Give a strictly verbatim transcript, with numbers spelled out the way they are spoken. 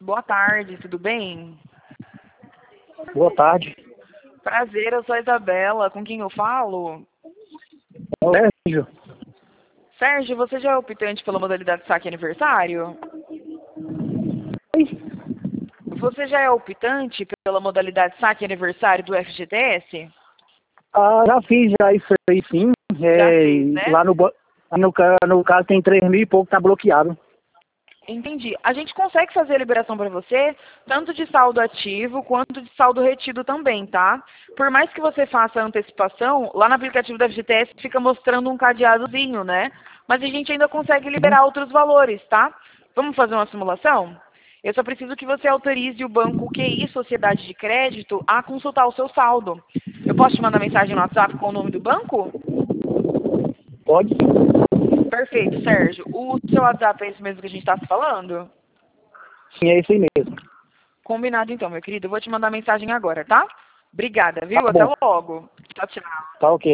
Boa tarde, tudo bem? Boa tarde. Prazer, eu sou a Isabela. Com quem eu falo? Sérgio. Sérgio, você já é optante pela modalidade saque aniversário? Oi? Você já é optante pela modalidade saque aniversário do F G T S? Ah, já fiz já isso aí sim. Já É, fez, né? lá no, ba- no, ca- no caso tem três mil e pouco, tá bloqueado. Entendi. A gente consegue fazer a liberação para você, tanto de saldo ativo quanto de saldo retido também, tá? Por mais que você faça a antecipação, lá no aplicativo da F G T S fica mostrando um cadeadozinho, né? Mas a gente ainda consegue liberar outros valores, tá? Vamos fazer uma simulação? Eu só preciso que você autorize o banco Q I Sociedade de Crédito a consultar o seu saldo. Eu posso te mandar mensagem no WhatsApp com o nome do banco? Pode? Perfeito, Sérgio. O seu WhatsApp é esse mesmo que a gente está se falando? Sim, é isso aí mesmo. Combinado então, meu querido. Eu vou te mandar mensagem agora, tá? Obrigada, Tá viu? Até bom. logo. Tchau, tchau. Tá ok.